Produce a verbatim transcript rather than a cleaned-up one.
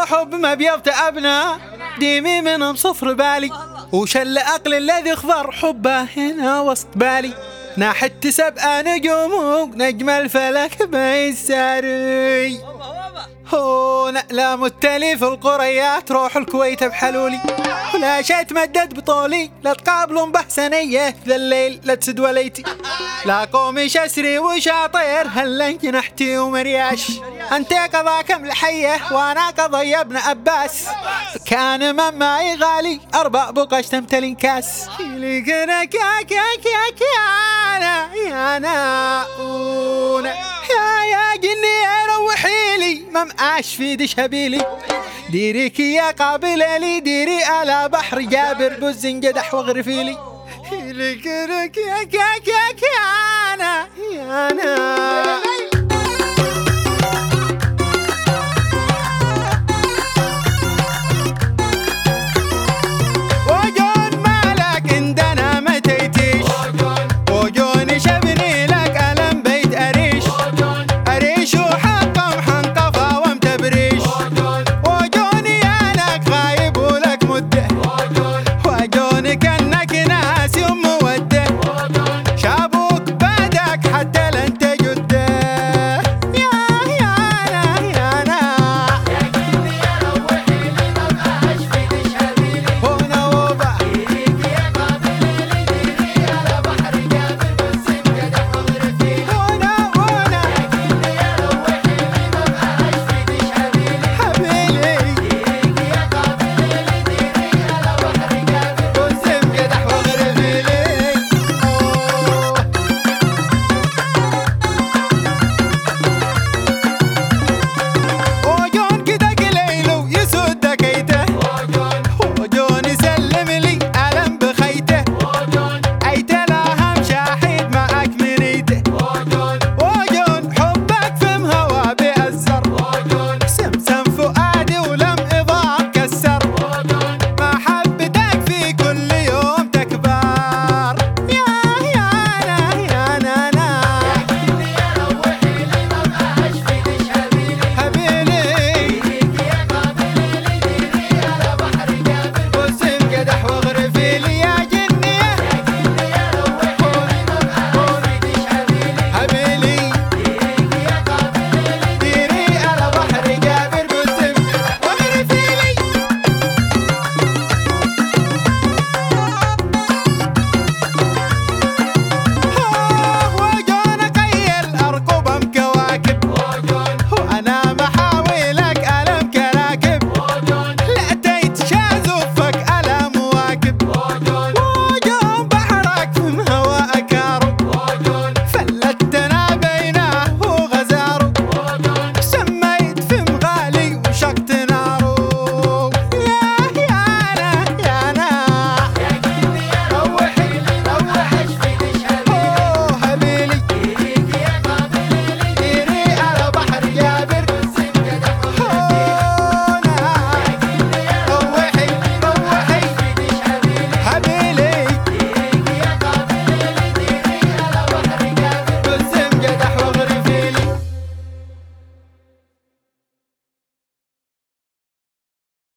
حب ما بيض أبنا ديمي منهم صفر بالي، وشل أقل الذي اخضر حبه هنا وسط بالي. ناحت سبع نجوم نجم الفلك بيساري، هو نألام التلي في القريات روح الكويت بحلولي. ولا شي تمدد بطولي لا تقابلون بحسنية ذا الليل لا تسد وليتي. لا قومي شسري وشاطير هلا جنحتي ومرياش، انت قضاك ملحية وانا قضي ابن عباس. كان من معي غالي اربع بقش تمتلي كاس. لي كنا كا كا كا كا يا ناؤنا يا يا جني روحيلي ما معاش في دش هبيلي. ديريك يا قابلة لي ديري على بحر جابر بوزن قدح واغرفيلي. لي كنا كا كا كا كا يا انا يا انا